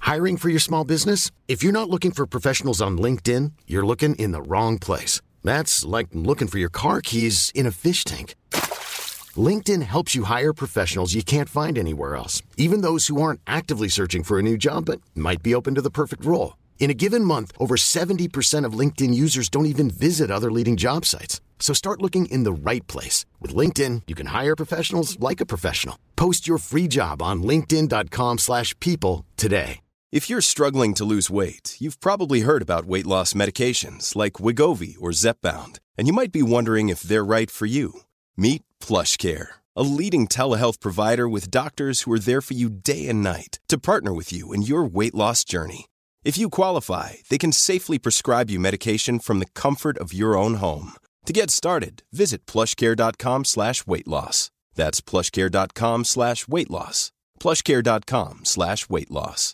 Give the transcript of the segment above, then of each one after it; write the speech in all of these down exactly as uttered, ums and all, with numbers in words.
Hiring for your small business? If you're not looking for professionals on LinkedIn, you're looking in the wrong place. That's like looking for your car keys in a fish tank. LinkedIn helps you hire professionals you can't find anywhere else, even those who aren't actively searching for a new job but might be open to the perfect role. In a given month, over seventy percent of LinkedIn users don't even visit other leading job sites. So start looking in the right place. With LinkedIn, you can hire professionals like a professional. Post your free job on linkedin.com slash people today. If you're struggling to lose weight, you've probably heard about weight loss medications like Wegovy or Zepbound, and you might be wondering if they're right for you. Meet PlushCare, a leading telehealth provider with doctors who are there for you day and night to partner with you in your weight loss journey. If you qualify, they can safely prescribe you medication from the comfort of your own home. To get started, visit plushcare.com slash weight loss. That's plushcare.com slash weight loss. plushcare.com slash weight loss.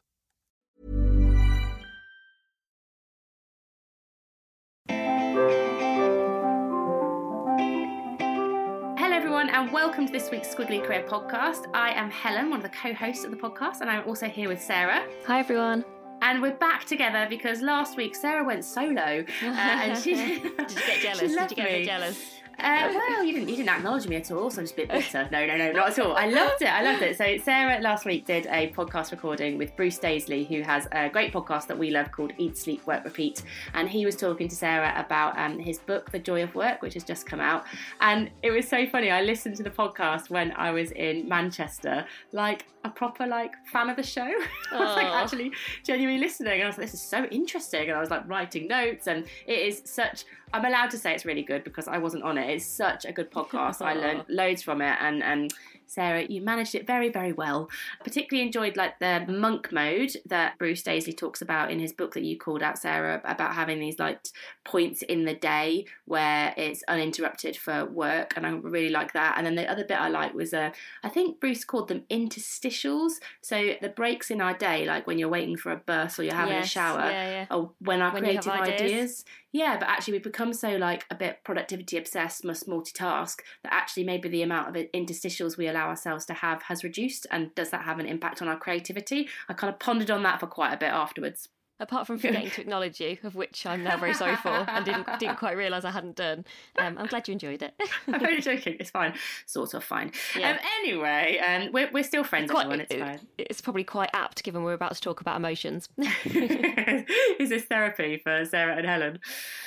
And welcome to this week's Squiggly Career Podcast. I am Helen, one of the co-hosts of the podcast, and I'm also here with Sarah. Hi everyone. And we're back together because last week Sarah went solo. Uh, and she, Did you get jealous? Did you get a bit jealous? Uh, well, you didn't you didn't acknowledge me at all, so I'm just a bit bitter. No, no, no, not at all. I loved it. I loved it. So Sarah last week did a podcast recording with Bruce Daisley, who has a great podcast that we love called Eat, Sleep, Work, Repeat. And he was talking to Sarah about um, his book, The Joy of Work, which has just come out. And it was so funny. I listened to the podcast when I was in Manchester, like a proper like fan of the show. I was like actually genuinely listening. And I was like, this is so interesting. And I was like writing notes. And it is such... I'm allowed to say it's really good because I wasn't on it. It's such a good podcast. I learned loads from it, and and Sarah, you managed it very, very well. Particularly enjoyed like the monk mode that Bruce Daisley talks about in his book that you called out, Sarah, about having these like points in the day where it's uninterrupted for work, and I really like that. And then the other bit I like was uh, I think Bruce called them interstitials. So the breaks in our day, like when you're waiting for a bus or you're having yes, a shower, yeah, yeah. or when our when creative ideas. ideas. Yeah, but actually we become so like a bit productivity obsessed, must multitask, that actually maybe the amount of interstitials we allow ourselves to have has reduced. And does that have an impact on our creativity? I kind of pondered on that for quite a bit afterwards. Apart from forgetting to acknowledge you, of which I'm now very sorry for and didn't didn't quite realise I hadn't done. Um, I'm glad you enjoyed it. I'm only joking. It's fine. Sort of fine. Yeah. Um, anyway, um, we're, we're still friends, It's, quite, everyone. It's it, fine. It's probably quite apt given we're about to talk about emotions. Is this therapy for Sarah and Helen?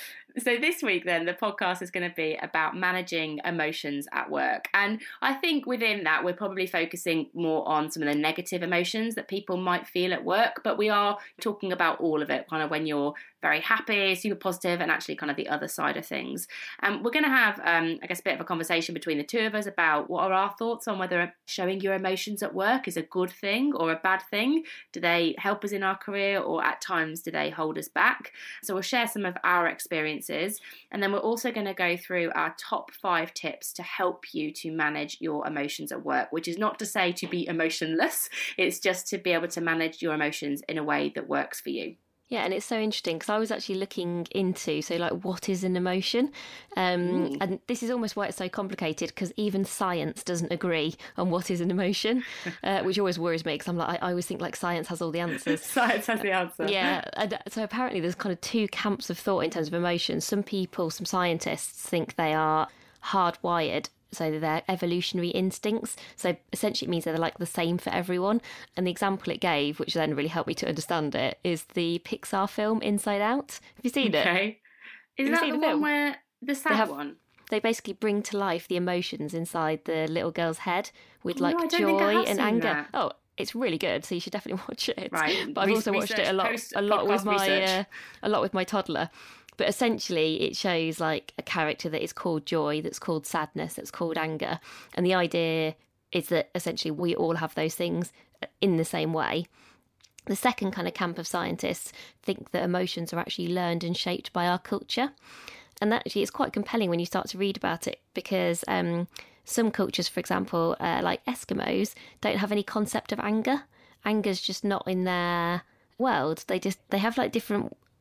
So this week then the podcast is going to be about managing emotions at work, and I think within that we're probably focusing more on some of the negative emotions that people might feel at work, but we are talking about all of it, kind of when you're very happy, super positive, and actually kind of the other side of things. And um, we're going to have um, I guess a bit of a conversation between the two of us about what are our thoughts on whether showing your emotions at work is a good thing or a bad thing. Do they help us in our career, or at times do they hold us back? So we'll share some of our experiences, and then we're also going to go through our top five tips to help you to manage your emotions at work, which is not to say to be emotionless, it's just to be able to manage your emotions in a way that works for you. Yeah, and it's so interesting because I was actually looking into, so like, what is an emotion? Um, and this is almost why it's so complicated, because even science doesn't agree on what is an emotion, uh, which always worries me because I'm like, I, I always think like science has all the answers. Science has the answer. Yeah, and so apparently there's kind of two camps of thought in terms of emotions. Some people, some scientists think they are hardwired, so they're evolutionary instincts. So essentially it means they're like the same for everyone. And the example it gave, which then really helped me to understand it, is the Pixar film Inside Out. Have you seen it? Okay. Is Have that you the seen one film? where the sad They have- one? They basically bring to life the emotions inside the little girl's head with Oh, like no, I don't think I joy have and seen anger. that. Oh, it's really good, so you should definitely watch it. Right. But I've Re- also watched it a lot, research, a lot with podcast my, research. uh, a lot with my toddler. But essentially, it shows like a character that is called joy, that's called sadness, that's called anger, and the idea is that essentially we all have those things in the same way. The second kind of camp of scientists think that emotions are actually learned and shaped by our culture. And actually, it's quite compelling when you start to read about it, because um, some cultures, for example, uh, like Eskimos, don't have any concept of anger. Anger's just not in their world. They just they have like different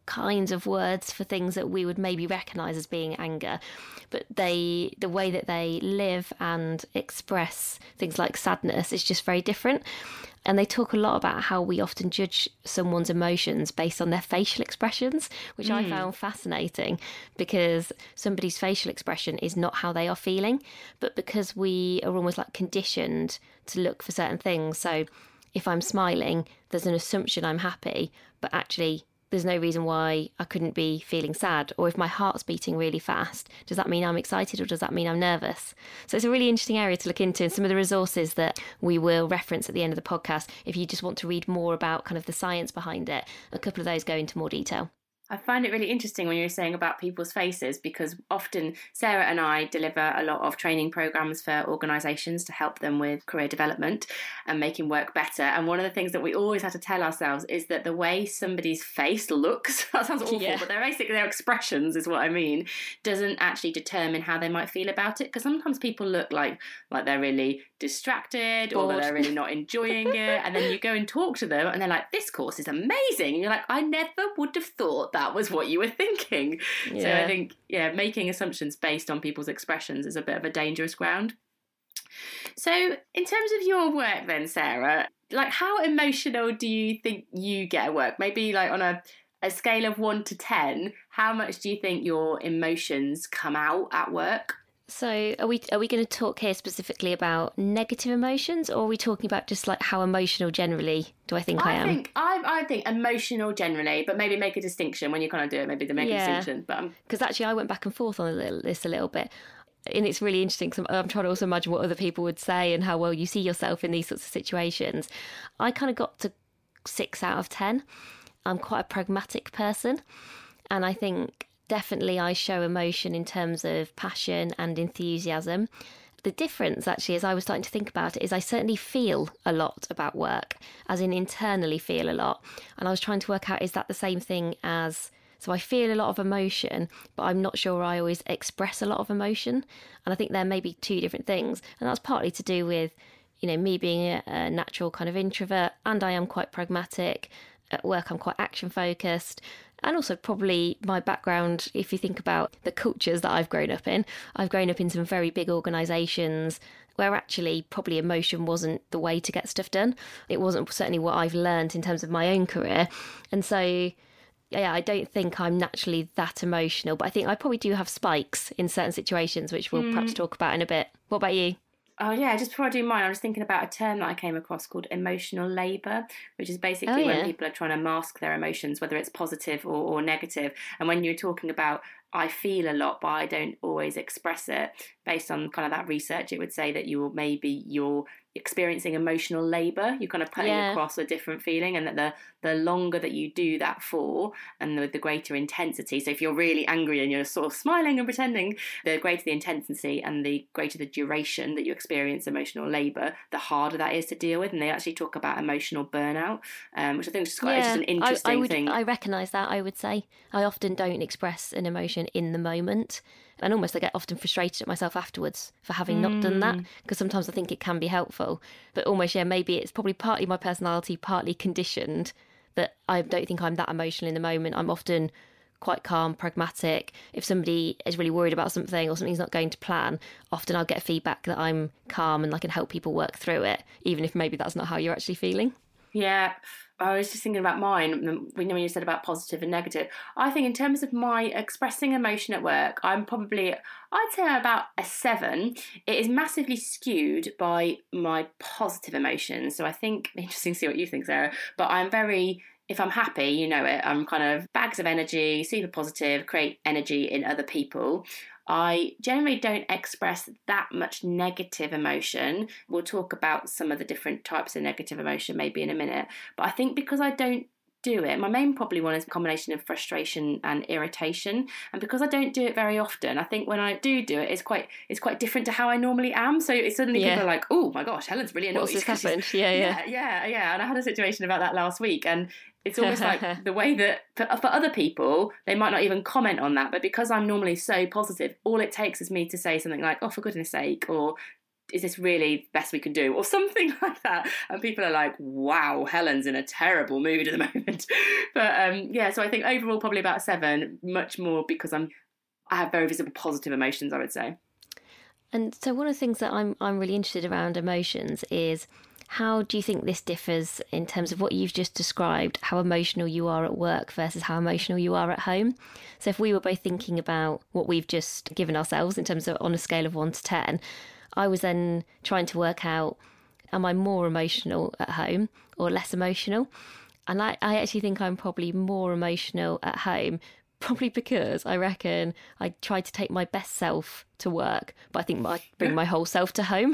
kinds of words for things that we would maybe recognise as being anger, but they the way that they live and express things like sadness is just very different. And they talk a lot about how we often judge someone's emotions based on their facial expressions, which mm. I found fascinating, because somebody's facial expression is not how they are feeling, but because we are almost like conditioned to look for certain things. So if I'm smiling, there's an assumption I'm happy, but actually there's no reason why I couldn't be feeling sad. Or if my heart's beating really fast, does that mean I'm excited or does that mean I'm nervous? So it's a really interesting area to look into, and some of the resources that we will reference at the end of the podcast, if you just want to read more about kind of the science behind it, a couple of those go into more detail. I find it really interesting when you're saying about people's faces, because often Sarah and I deliver a lot of training programs for organisations to help them with career development and making work better. And one of the things that we always have to tell ourselves is that the way somebody's face looks, that sounds awful, yeah. but they're basically their expressions is what I mean, doesn't actually determine how they might feel about it. Because sometimes people look like like they're really distracted Bored. or that they're really not enjoying it. And then you go and talk to them and they're like, this course is amazing. And you're like, I never would have thought that that was what you were thinking. Yeah. So I think, yeah, making assumptions based on people's expressions is a bit of a dangerous ground. So in terms of your work then, Sarah, like how emotional do you think you get at work? Maybe like on a, a scale of one to ten, how much do you think your emotions come out at work? So are we are we going to talk here specifically about negative emotions, or are we talking about just like how emotional generally do I think I, I am? Think, I I think emotional generally, but maybe make a distinction when you kind of do it, maybe to make yeah. a distinction. But because actually I went back and forth on a little, this a little bit. And it's really interesting because I'm, I'm trying to also imagine what other people would say and how well you see yourself in these sorts of situations. I kind of got to six out of ten. I'm quite a pragmatic person, and I think definitely I show emotion in terms of passion and enthusiasm. The difference, actually, as I was starting to think about it, is I certainly feel a lot about work, as in internally feel a lot. And I was trying to work out, is that the same thing as... So I feel a lot of emotion, but I'm not sure I always express a lot of emotion. And I think there may be two different things. And that's partly to do with, you know, me being a, a natural kind of introvert, and I am quite pragmatic. At work, I'm quite action-focused. And also probably my background, if you think about the cultures that I've grown up in, I've grown up in some very big organisations where actually probably emotion wasn't the way to get stuff done. It wasn't certainly what I've learned in terms of my own career. And so, yeah, I don't think I'm naturally that emotional, but I think I probably do have spikes in certain situations, which we'll mm. perhaps talk about in a bit. What about you? Oh, yeah, just before I do mine, I was thinking about a term that I came across called emotional labour, which is basically oh, yeah. when people are trying to mask their emotions, whether it's positive or, or negative. And when you're talking about, I feel a lot, but I don't always express it, based on kind of that research, it would say that you will maybe you're experiencing emotional labour. You're kind of putting yeah. across a different feeling, and that the the longer that you do that for, and the, the greater intensity. So if you're really angry and you're sort of smiling and pretending, the greater the intensity and the greater the duration that you experience emotional labour, the harder that is to deal with. And they actually talk about emotional burnout, um, which I think is just quite yeah, just an interesting I, I would, thing. I recognise that. I would say I often don't express an emotion in the moment. And almost I get often frustrated at myself afterwards for having mm. not done that, because sometimes I think it can be helpful. But almost, yeah, maybe it's probably partly my personality, partly conditioned, that I don't think I'm that emotional in the moment. I'm often quite calm, pragmatic. If somebody is really worried about something or something's not going to plan, often I'll get feedback that I'm calm and I can help people work through it, even if maybe that's not how you're actually feeling. Yeah, I was just thinking about mine. We know when you said about positive and negative. I think in terms of my expressing emotion at work, I'm probably, I'd say about a seven. It is massively skewed by my positive emotions. So I think, interesting to see what you think, Sarah, but I'm very, if I'm happy, you know it, I'm kind of bags of energy, super positive, create energy in other people. I generally don't express that much negative emotion. We'll talk about some of the different types of negative emotion maybe in a minute. But I think because I don't do it, my main probably one is a combination of frustration and irritation. And because I don't do it very often, I think when I do do it, it's quite it's quite different to how I normally am. So it's suddenly yeah. people are like, oh my gosh, Helen's really annoyed. What's this happened? Yeah, yeah, yeah, yeah, yeah. And I had a situation about that last week, and it's almost like the way that for, for other people, they might not even comment on that. But because I'm normally so positive, all it takes is me to say something like, oh, for goodness sake, or is this really the best we can do, or something like that? And people are like, wow, Helen's in a terrible mood at the moment. But um, yeah, so I think overall probably about a seven, much more because I'm I have very visible positive emotions, I would say. And so one of the things that I'm I'm really interested around emotions is, how do you think this differs in terms of what you've just described, how emotional you are at work versus how emotional you are at home? So if we were both thinking about what we've just given ourselves in terms of on a scale of one to ten, I was then trying to work out, am I more emotional at home or less emotional? And I, I actually think I'm probably more emotional at home, probably because I reckon I try to take my best self to work, but I think I bring my whole self to home.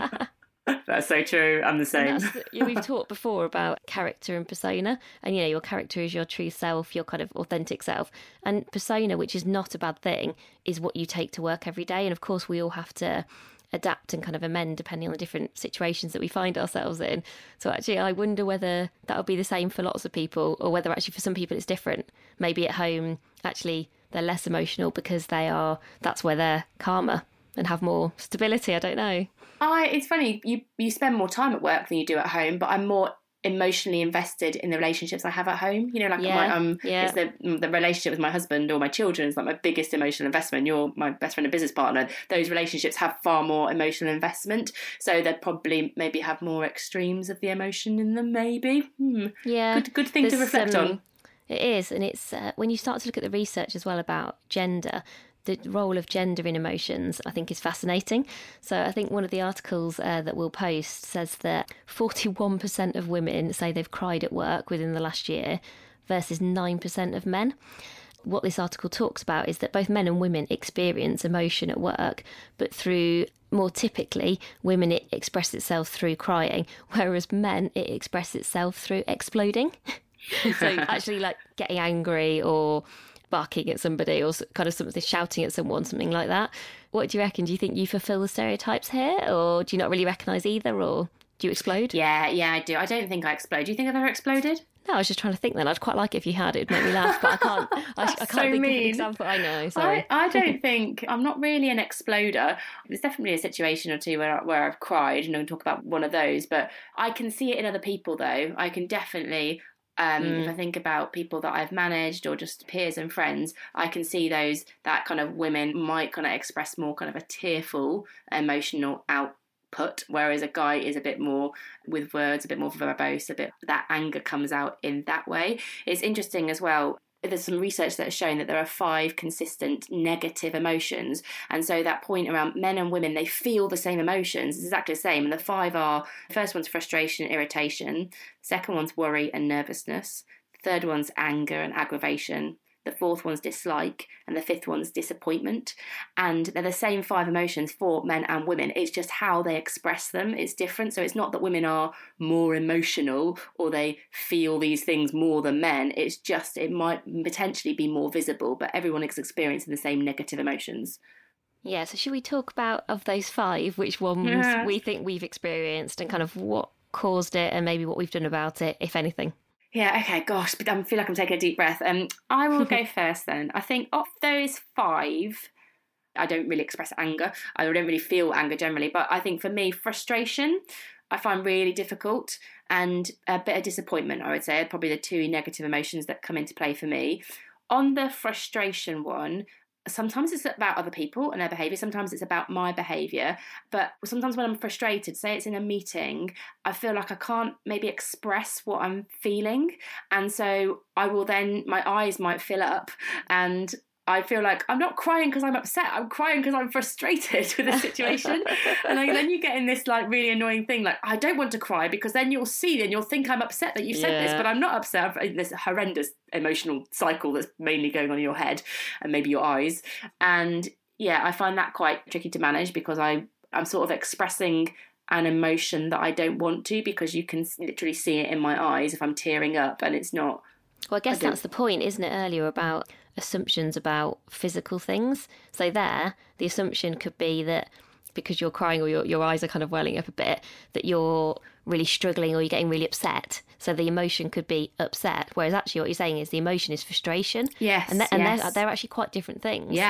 That's so true. I'm the same. The, you know, we've talked before about character and persona, and you know, your character is your true self, your kind of authentic self, and persona, which is not a bad thing, is what you take to work every day. And of course, we all have to adapt and kind of amend depending on the different situations that we find ourselves in. So actually, I wonder whether that would be the same for lots of people, or whether actually for some people it's different. Maybe at home, actually, they're less emotional because they are, that's where they're calmer and have more stability. I don't know. I, it's funny, you, you spend more time at work than you do at home, but I'm more emotionally invested in the relationships I have at home. You know, like yeah, my, um, yeah. it's the the relationship with my husband or my children is like my biggest emotional investment. You're my best friend and business partner. Those relationships have far more emotional investment, so they'd probably maybe have more extremes of the emotion in them. Maybe, hmm. yeah, good good thing to reflect um, on. It is, and it's uh, when you start to look at the research as well about gender. The role of gender in emotions, I think, is fascinating. So I think one of the articles uh, that we'll post says that forty-one percent of women say they've cried at work within the last year versus nine percent of men. What this article talks about is that both men and women experience emotion at work, but through, more typically, women it expresses itself through crying, whereas men it expresses itself through exploding. So actually like getting angry or barking at somebody or kind of something, shouting at someone, something like that. What do you reckon? Do you think you fulfil the stereotypes here, or do you not really recognise either, or do you explode? Yeah, yeah, I do. I don't think I explode. Do you think I've ever exploded? No, I was just trying to think then. I'd quite like it if you had. It'd make me laugh, but I can't. I, I can't so think mean. of an example. I know. Sorry. I, I don't think I'm not really an exploder. There's definitely a situation or two where where I've cried, and I can talk about one of those. But I can see it in other people, though. I can definitely. Um, mm. If I think about people that I've managed or just peers and friends, I can see those that kind of women might kind of express more kind of a tearful emotional output, whereas a guy is a bit more with words, a bit more verbose, a bit that anger comes out in that way. It's interesting as well. There's some research that has shown that there are five consistent negative emotions. And so that point around men and women, they feel the same emotions. It's exactly the same. And the five are, the first one's frustration and irritation. The second one's worry and nervousness. The third one's anger and aggravation. The fourth one's dislike, and the fifth one's disappointment. And they're the same five emotions for men and women. It's just how they express them. It's different. So it's not that women are more emotional or they feel these things more than men. It's just, it might potentially be more visible, but everyone is experiencing the same negative emotions. Yeah, so should we talk about, of those five, which ones yeah. we think we've experienced and kind of what caused it and maybe what we've done about it, if anything? Yeah, okay, gosh, but I feel like I'm taking a deep breath. Um, I will go first then. I think of those five, I don't really express anger. I don't really feel anger generally, but I think for me, frustration, I find really difficult, and a bit of disappointment, I would say, are probably the two negative emotions that come into play for me. On the frustration one, sometimes it's about other people and their behaviour, sometimes it's about my behaviour, but sometimes when I'm frustrated, say it's in a meeting, I feel like I can't maybe express what I'm feeling, and so I will then, my eyes might fill up, and I feel like I'm not crying because I'm upset, I'm crying because I'm frustrated with the situation. And like, then you get in this like really annoying thing, like I don't want to cry because then you'll see and you'll think I'm upset that you said yeah. this, but I'm not upset. I'm in this horrendous emotional cycle that's mainly going on in your head and maybe your eyes. And yeah, I find that quite tricky to manage because I, I'm sort of expressing an emotion that I don't want to, because you can literally see it in my eyes if I'm tearing up, and it's not. Well, I guess I that's the point, isn't it, earlier about assumptions about physical things. So there, the assumption could be that because you're crying or your, your eyes are kind of welling up a bit, that you're really struggling or you're getting really upset. So the emotion could be upset, whereas actually what you're saying is the emotion is frustration. Yes, And, they're, and yes. they're, they're actually quite different things. Yeah.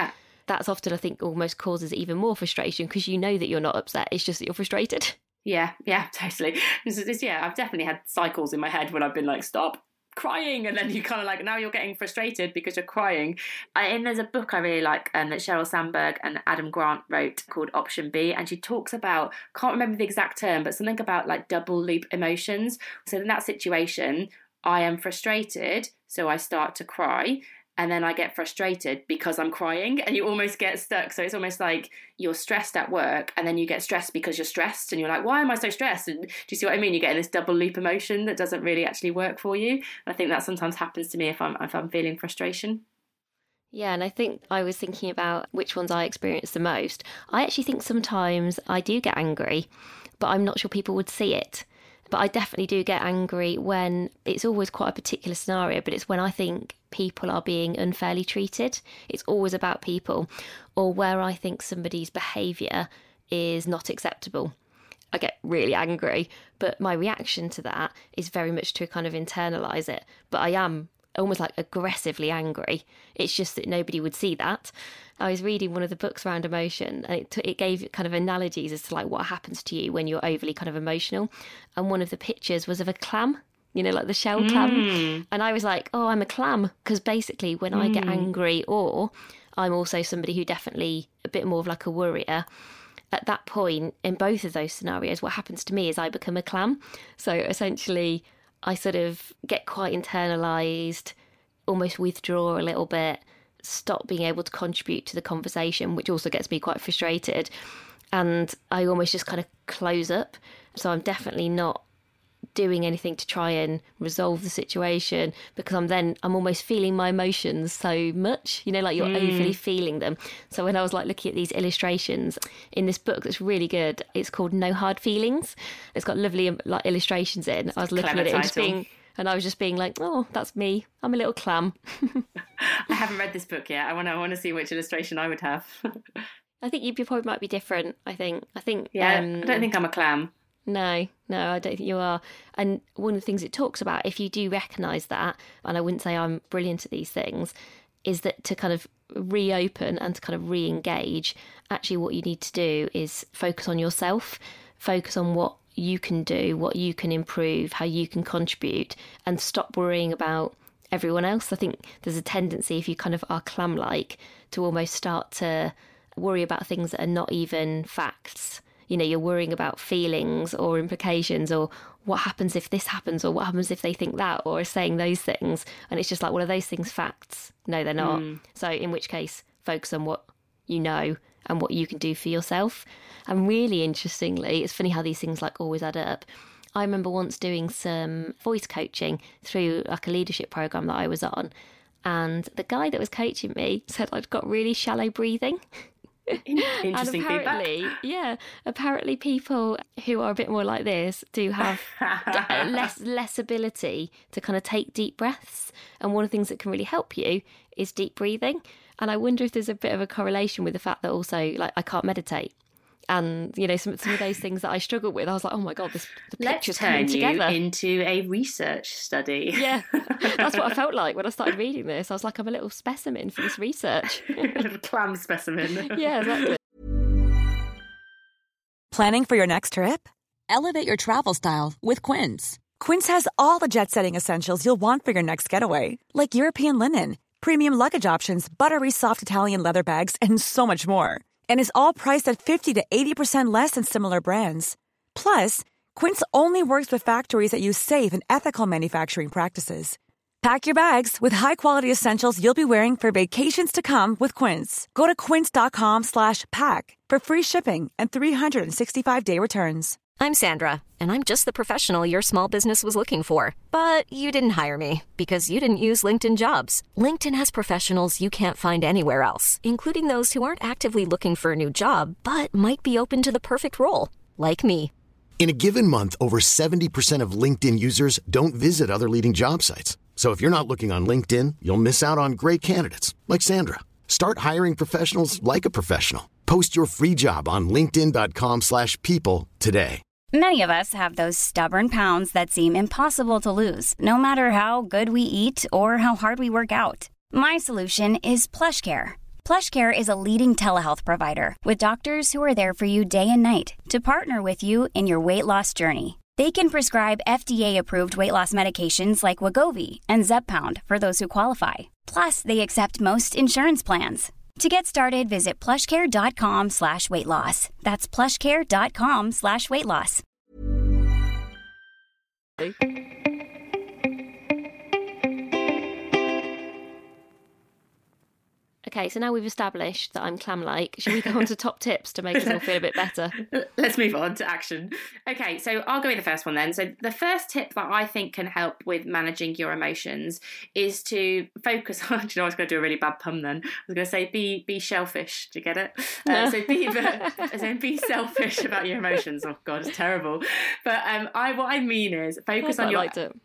that's often, I think, almost causes even more frustration because you know that you're not upset. It's just that you're frustrated. Yeah, yeah, totally. It's, it's, yeah, I've definitely had cycles in my head when I've been like, stop crying, and then you kind of like, now you're getting frustrated because you're crying. I, and there's a book I really like um, that Sheryl Sandberg and Adam Grant wrote called Option B, and she talks about, can't remember the exact term, but something about like double loop emotions. So in that situation, I am frustrated, so I start to cry, and then I get frustrated because I'm crying, and you almost get stuck. So it's almost like you're stressed at work, and then you get stressed because you're stressed, and you're like, why am I so stressed? And do you see what I mean? You get in this double loop emotion that doesn't really actually work for you. And I think that sometimes happens to me if I'm if I'm feeling frustration. Yeah, and I think I was thinking about which ones I experience the most. I actually think sometimes I do get angry, but I'm not sure people would see it. But I definitely do get angry when it's always quite a particular scenario, but it's when I think people are being unfairly treated. It's always about people, or where I think somebody's behaviour is not acceptable. I get really angry, but my reaction to that is very much to kind of internalise it. But I am almost like aggressively angry. It's just that nobody would see that. I was reading one of the books around emotion, and it, t- it gave kind of analogies as to like what happens to you when you're overly kind of emotional. And one of the pictures was of a clam, you know, like the shell clam. Mm. And I was like, oh, I'm a clam. Because basically when mm. I get angry, or I'm also somebody who definitely a bit more of like a worrier, at that point in both of those scenarios, what happens to me is I become a clam. So essentially I sort of get quite internalised, almost withdraw a little bit, stop being able to contribute to the conversation, which also gets me quite frustrated. And I almost just kind of close up. So I'm definitely not doing anything to try and resolve the situation, because I'm then, I'm almost feeling my emotions so much, you know, like you're mm. overly feeling them. So when I was like looking at these illustrations in this book that's really good, it's called No Hard Feelings. It's got lovely like illustrations in. I was looking at it and just being, and I was just being like, oh, that's me. I'm a little clam. I haven't read this book yet. I want to I want to see which illustration I would have. I think you probably might be different. I think. I think. Yeah, um, I don't think I'm a clam. No, no, I don't think you are. And one of the things it talks about, if you do recognise that, and I wouldn't say I'm brilliant at these things, is that to kind of reopen and to kind of re-engage, actually what you need to do is focus on yourself, focus on what you can do, what you can improve, how you can contribute, and stop worrying about everyone else. I think there's a tendency, if you kind of are clam-like, to almost start to worry about things that are not even facts. You know, you're worrying about feelings or implications, or what happens if this happens, or what happens if they think that, or saying those things. And it's just like, well, are those things facts? No, they're not. Mm. So in which case, focus on what you know and what you can do for yourself. And really interestingly, it's funny how these things like always add up. I remember once doing some voice coaching through like a leadership program that I was on. And the guy that was coaching me said I'd got really shallow breathing. Interesting and apparently, feedback. Yeah, apparently people who are a bit more like this do have less less ability to kind of take deep breaths. And one of the things that can really help you is deep breathing. And I wonder if there's a bit of a correlation with the fact that also, like, I can't meditate. And, you know, some, some of those things that I struggle with, I was like, oh my God, this, the picture's coming together. Let's turn you into a research study. Yeah, that's what I felt like when I started reading this. I was like, I'm a little specimen for this research. A little clam specimen. Yeah, exactly. Planning for your next trip? Elevate your travel style with Quince. Quince has all the jet-setting essentials you'll want for your next getaway, like European linen, premium luggage options, buttery soft Italian leather bags, and so much more. And is all priced at fifty to eighty percent less than similar brands. Plus, Quince only works with factories that use safe and ethical manufacturing practices. Pack your bags with high-quality essentials you'll be wearing for vacations to come with Quince. Go to quince.com slash pack for free shipping and three sixty-five day returns. I'm Sandra, and I'm just the professional your small business was looking for. But you didn't hire me because you didn't use LinkedIn Jobs. LinkedIn has professionals you can't find anywhere else, including those who aren't actively looking for a new job, but might be open to the perfect role, like me. In a given month, over seventy percent of LinkedIn users don't visit other leading job sites. So if you're not looking on LinkedIn, you'll miss out on great candidates like Sandra. Start hiring professionals like a professional. Post your free job on linkedin.com slash people today. Many of us have those stubborn pounds that seem impossible to lose, no matter how good we eat or how hard we work out. My solution is PlushCare. PlushCare is a leading telehealth provider with doctors who are there for you day and night to partner with you in your weight loss journey. They can prescribe F D A-approved weight loss medications like Wegovy and Zepbound for those who qualify. Plus, they accept most insurance plans. To get started, visit plushcare.com slash weight loss. That's plushcare.com slash weight loss. Okay, so now we've established that I'm clam-like. Should we go on to top tips to make us all feel a bit better? Let's move on to action. Okay, so I'll go with the first one then. So the first tip that I think can help with managing your emotions is to focus on, do you know, I was going to do a really bad pun then. I was going to say be be shellfish. Do you get it? Uh, so be so be selfish about your emotions. Oh God, it's terrible. But um, I what I mean is focus I on your liked it.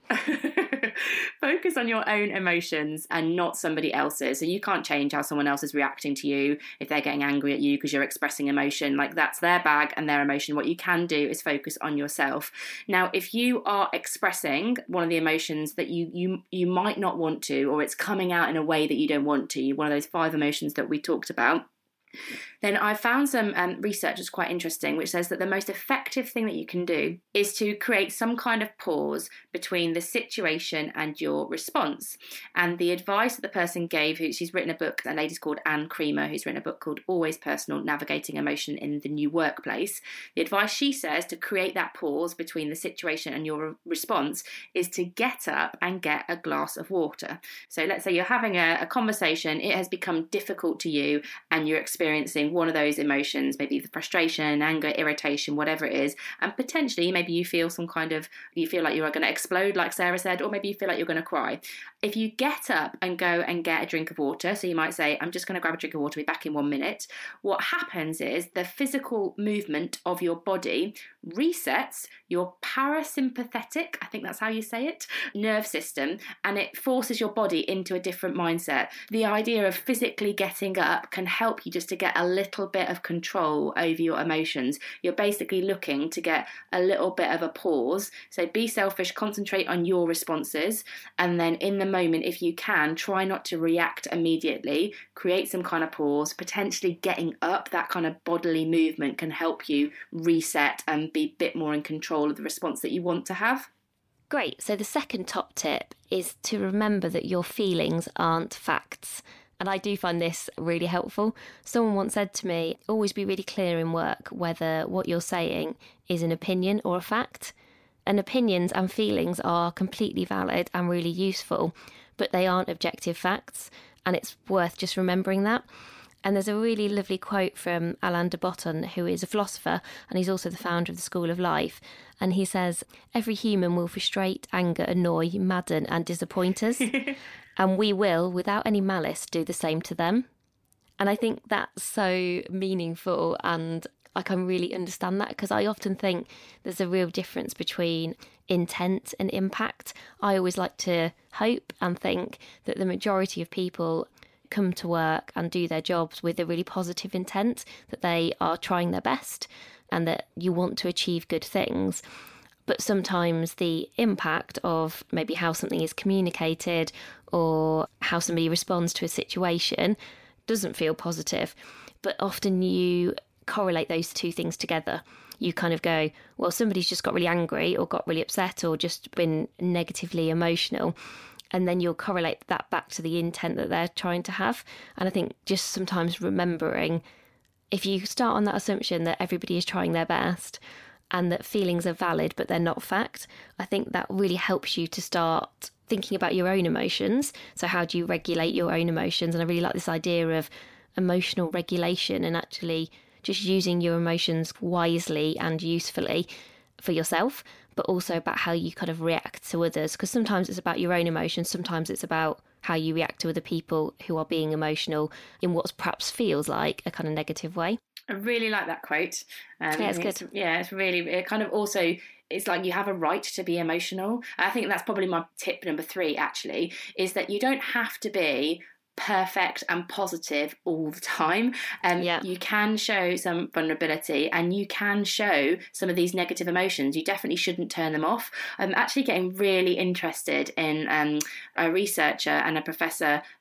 Focus on your own emotions and not somebody else's. So you can't change how someone else is reacting to you if they're getting angry at you because you're expressing emotion. Like, that's their bag and their emotion. What you can do is focus on yourself. Now, if you are expressing one of the emotions that you you you might not want to, or it's coming out in a way that you don't want to, one of those five emotions that we talked about, then I found some um, research that's quite interesting, which says that the most effective thing that you can do is to create some kind of pause between the situation and your response. And the advice that the person gave, who she's written a book, a lady's called Anne Creamer, who's written a book called Always Personal, Navigating Emotion in the New Workplace. The advice she says to create that pause between the situation and your response is to get up and get a glass of water. So let's say you're having a, a conversation, it has become difficult to you and you're experiencing one of those emotions, maybe the frustration, anger, irritation, whatever it is, and potentially maybe you feel some kind of, you feel like you're going to explode, like Sarah said, or maybe you feel like you're going to cry. If you get up and go and get a drink of water, so you might say, I'm just going to grab a drink of water, be back in one minute, what happens is the physical movement of your body resets your parasympathetic, I think that's how you say it, nerve system, and it forces your body into a different mindset. The idea of physically getting up can help you just to get a little bit of control over your emotions. You're basically looking to get a little bit of a pause. So be selfish, concentrate on your responses, and then in the moment, if you can, try not to react immediately. Create some kind of pause. Potentially getting up, that kind of bodily movement can help you reset and be a bit more in control of the response that you want to have. Great. So the second top tip is to remember that your feelings aren't facts. And I do find this really helpful. Someone once said to me, always be really clear in work whether what you're saying is an opinion or a fact. And opinions and feelings are completely valid and really useful, but they aren't objective facts. And it's worth just remembering that. And there's a really lovely quote from Alain de Botton, who is a philosopher, and he's also the founder of the School of Life. And he says, every human will frustrate, anger, annoy, madden and disappoint us. And we will, without any malice, do the same to them. And I think that's so meaningful, and I can really understand that, because I often think there's a real difference between intent and impact. I always like to hope and think that the majority of people come to work and do their jobs with a really positive intent, that they are trying their best and that you want to achieve good things. But sometimes the impact of maybe how something is communicated or how somebody responds to a situation doesn't feel positive. But often you correlate those two things together. You kind of go, well, somebody's just got really angry or got really upset or just been negatively emotional. And then you'll correlate that back to the intent that they're trying to have. And I think just sometimes remembering, if you start on that assumption that everybody is trying their best and that feelings are valid but they're not fact, I think that really helps you to start thinking about your own emotions. So how do you regulate your own emotions? And I really like this idea of emotional regulation and actually just using your emotions wisely and usefully for yourself, but also about how you kind of react to others. Because sometimes it's about your own emotions, sometimes it's about how you react to other people who are being emotional in what perhaps feels like a kind of negative way. I really like that quote. Um, yeah, it's it's, good. Yeah, it's really, it kind of also, it's like you have a right to be emotional. I think that's probably my tip number three, actually, is that you don't have to be perfect and positive all the time. Um, yeah. You can show some vulnerability and you can show some of these negative emotions. You definitely shouldn't turn them off. I'm actually getting really interested in um, a researcher and a professor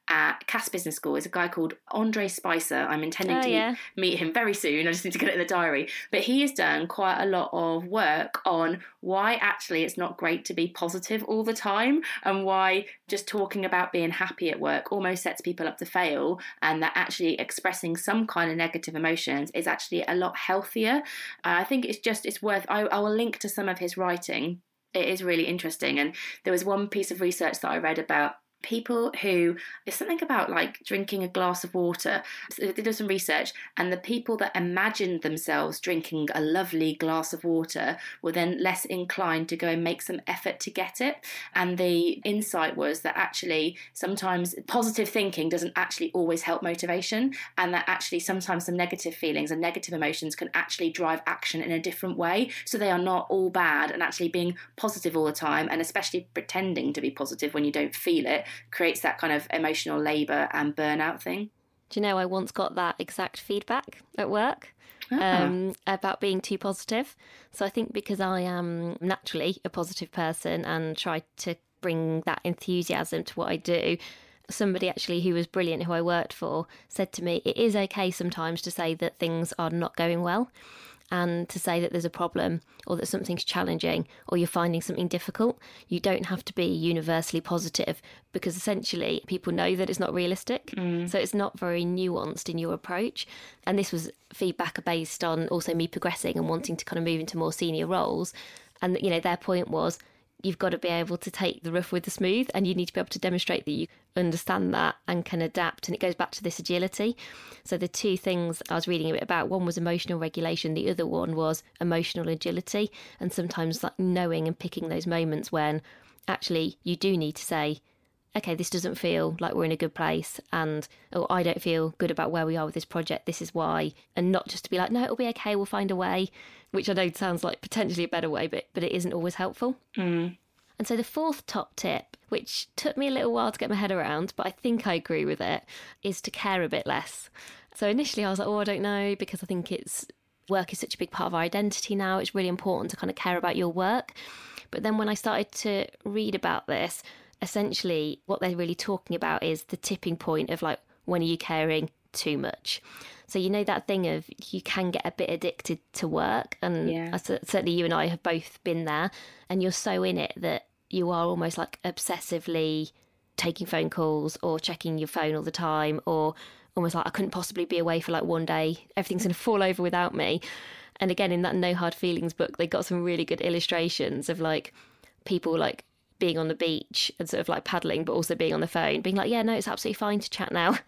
at Cass Business School is a guy called Andre Spicer. I'm intending oh, to yeah. meet, meet him very soon. I just need to get it in the diary. But he has done quite a lot of work on why actually it's not great to be positive all the time, and why just talking about being happy at work almost sets people up to fail, and that actually expressing some kind of negative emotions is actually a lot healthier. Uh, I think it's just, it's worth, I, I will link to some of his writing. It is really interesting. And there was one piece of research that I read about people who, there's something about like drinking a glass of water. So they did some research, and the people that imagined themselves drinking a lovely glass of water were then less inclined to go and make some effort to get it. And the insight was that actually sometimes positive thinking doesn't actually always help motivation, and that actually sometimes some negative feelings and negative emotions can actually drive action in a different way. So they are not all bad, and actually being positive all the time, and especially pretending to be positive when you don't feel it, creates that kind of emotional labour and burnout thing. Do you know, I once got that exact feedback at work Ah. um, about being too positive. So I think because I am naturally a positive person and try to bring that enthusiasm to what I do, somebody actually who was brilliant, who I worked for, said to me, it is okay sometimes to say that things are not going well, and to say that there's a problem, or that something's challenging, or you're finding something difficult. You don't have to be universally positive, because essentially people know that it's not realistic. Mm. So it's not very nuanced in your approach. And this was feedback based on also me progressing and wanting to kind of move into more senior roles. And, you know, their point was, you've got to be able to take the rough with the smooth, and you need to be able to demonstrate that you understand that and can adapt. And it goes back to this agility. So the two things I was reading a bit about, one was emotional regulation, the other one was emotional agility. And sometimes like knowing and picking those moments when actually you do need to say, okay, this doesn't feel like we're in a good place, and oh, I don't feel good about where we are with this project, this is why. And not just to be like, no, it'll be okay, we'll find a way, which I know sounds like potentially a better way, but but it isn't always helpful. Mm. And so the fourth top tip, which took me a little while to get my head around, but I think I agree with it, is to care a bit less. So initially I was like, oh, I don't know, because I think it's work is such a big part of our identity now. It's really important to kind of care about your work. But then when I started to read about this, essentially what they're really talking about is the tipping point of like, when are you caring too much? So you know that thing of you can get a bit addicted to work, and yeah. I, certainly you and I have both been there, and you're so in it that you are almost like obsessively taking phone calls or checking your phone all the time, or almost like I couldn't possibly be away for like one day, everything's going to fall over without me. And again, in that No Hard Feelings book, they got some really good illustrations of like people like being on the beach and sort of like paddling, but also being on the phone, being like, yeah, no, it's absolutely fine to chat now.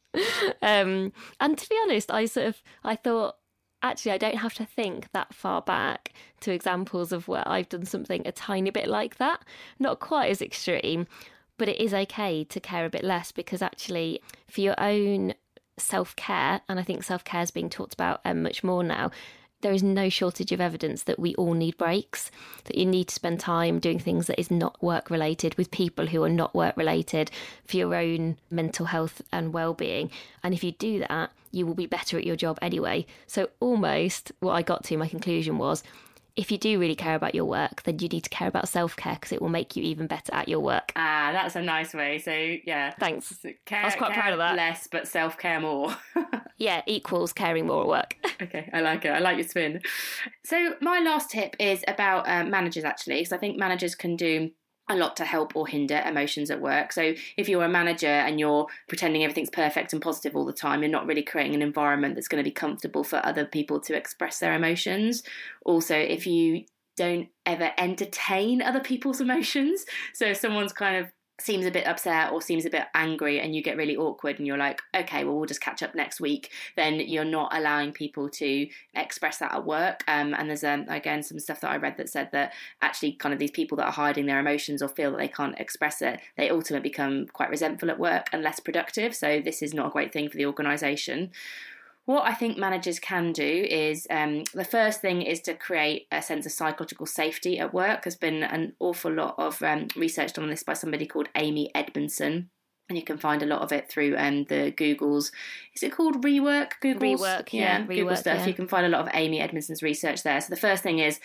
um, and to be honest, I sort of, I thought, actually, I don't have to think that far back to examples of where I've done something a tiny bit like that. Not quite as extreme, but it is okay to care a bit less, because actually for your own self-care, and I think self-care is being talked about um, much more now, there is no shortage of evidence that we all need breaks, that you need to spend time doing things that is not work related with people who are not work related for your own mental health and well-being. And if you do that, you will be better at your job anyway. So almost what I got to, my conclusion was, if you do really care about your work, then you need to care about self-care, because it will make you even better at your work. Ah, that's a nice way. So, yeah. Thanks. Care, I was quite care proud of that. Less, but self-care more. Yeah, equals caring more at work. Okay, I like it. I like your spin. So my last tip is about uh, managers, actually, because I think managers can do a lot to help or hinder emotions at work. So if you're a manager and you're pretending everything's perfect and positive all the time, you're not really creating an environment that's going to be comfortable for other people to express their emotions. Also, if you don't ever entertain other people's emotions, so if someone's kind of seems a bit upset or seems a bit angry and you get really awkward and you're like, okay, well, we'll just catch up next week, then you're not allowing people to express that at work. Um, and there's, um, again, some stuff that I read that said that actually kind of these people that are hiding their emotions or feel that they can't express it, they ultimately become quite resentful at work and less productive. So this is not a great thing for the organisation. What I think managers can do is, um, the first thing is to create a sense of psychological safety at work. There's been an awful lot of um, research on this by somebody called Amy Edmondson, and you can find a lot of it through um, the Google's, is it called Rework? Google's, Rework, yeah, yeah Google Rework, stuff. yeah. You can find a lot of Amy Edmondson's research there. So the first thing is,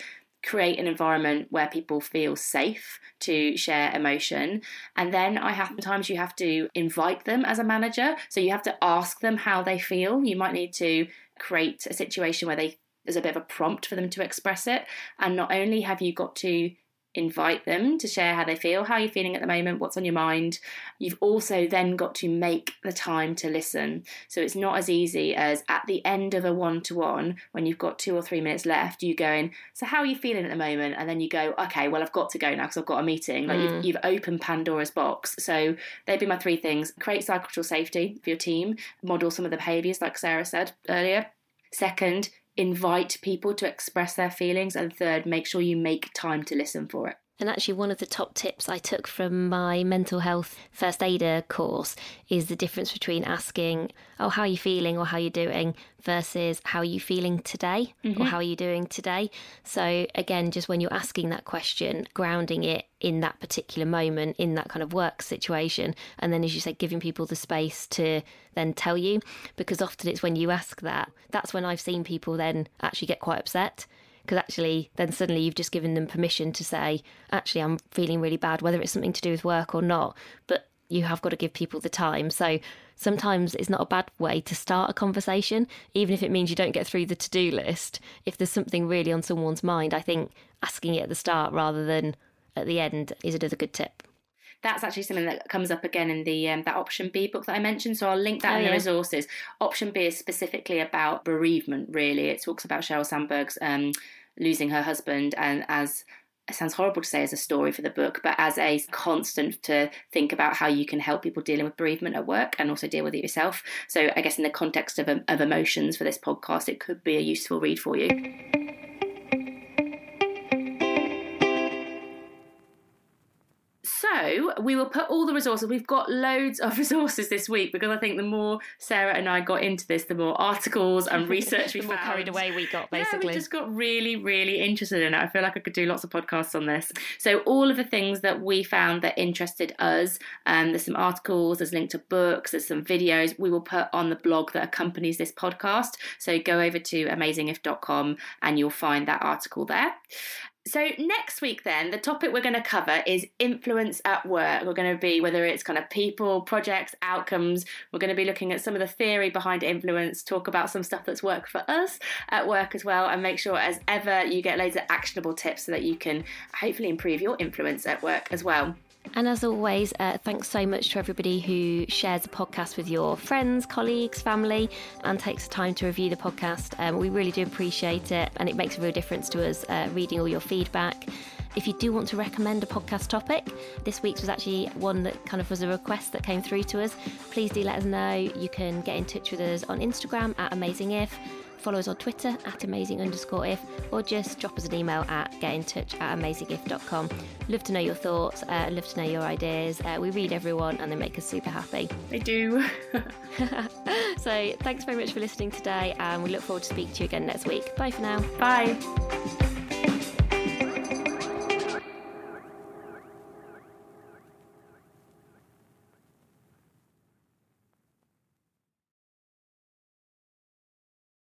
create an environment where people feel safe to share emotion. And then I have sometimes you have to invite them as a manager. So you have to ask them how they feel. You might need to create a situation where they there's a bit of a prompt for them to express it. And not only have you got to invite them to share how they feel, how you're feeling at the moment, what's on your mind, you've also then got to make the time to listen. So it's not as easy as at the end of a one-to-one, when you've got two or three minutes left, you going, so how are you feeling at the moment? And then you go, okay, well, I've got to go now because I've got a meeting. Like mm. you've, you've opened Pandora's box. So they'd be my three things. Create psychological safety for your team, model some of the behaviours like Sarah said earlier. Second, invite people to express their feelings. And third, make sure you make time to listen for it. And actually, one of the top tips I took from my mental health first aider course is the difference between asking, oh, how are you feeling or how are you doing, versus how are you feeling today mm-hmm. or how are you doing today. So again, just when you're asking that question, grounding it in that particular moment, in that kind of work situation. And then, as you say, giving people the space to then tell you, because often it's when you ask that, that's when I've seen people then actually get quite upset. Because actually, then suddenly you've just given them permission to say, actually, I'm feeling really bad, whether it's something to do with work or not. But you have got to give people the time. So sometimes it's not a bad way to start a conversation, even if it means you don't get through the to-do list. If there's something really on someone's mind, I think asking it at the start rather than at the end is another good tip. That's actually something that comes up again in the um, that Option B book that I mentioned. So I'll link that oh, in the yeah. resources. Option B is specifically about bereavement, really. It talks about Sheryl Sandberg's um, losing her husband, and as it sounds horrible to say as a story for the book, but as a constant to think about how you can help people dealing with bereavement at work and also deal with it yourself. So I guess in the context of, of emotions for this podcast, it could be a useful read for you. So we will put all the resources. We've got loads of resources this week because I think the more Sarah and I got into this, the more articles and research we the more found. carried away we got, basically. Yeah, we just got really, really interested in it. I feel like I could do lots of podcasts on this. So all of the things that we found that interested us, um, there's some articles, there's linked to books, there's some videos we will put on the blog that accompanies this podcast. So go over to amazing if dot com and you'll find that article there. So next week then, the topic we're going to cover is influence at work. We're going to be, whether it's kind of people, projects, outcomes, we're going to be looking at some of the theory behind influence, talk about some stuff that's worked for us at work as well, and make sure as ever you get loads of actionable tips so that you can hopefully improve your influence at work as well. And as always, uh, thanks so much to everybody who shares the podcast with your friends, colleagues, family, and takes the time to review the podcast. Um, we really do appreciate it, and it makes a real difference to us uh, reading all your feedback. If you do want to recommend a podcast topic, this week's was actually one that kind of was a request that came through to us. Please do let us know. You can get in touch with us on Instagram at AmazingIf. Follow us on Twitter at amazing underscore if, or just drop us an email at getintouch at amazing if dot com. Love to know your thoughts, uh, love to know your ideas. Uh, we read everyone and they make us super happy. They do. So thanks very much for listening today, and we look forward to speaking to you again next week. Bye for now. Bye.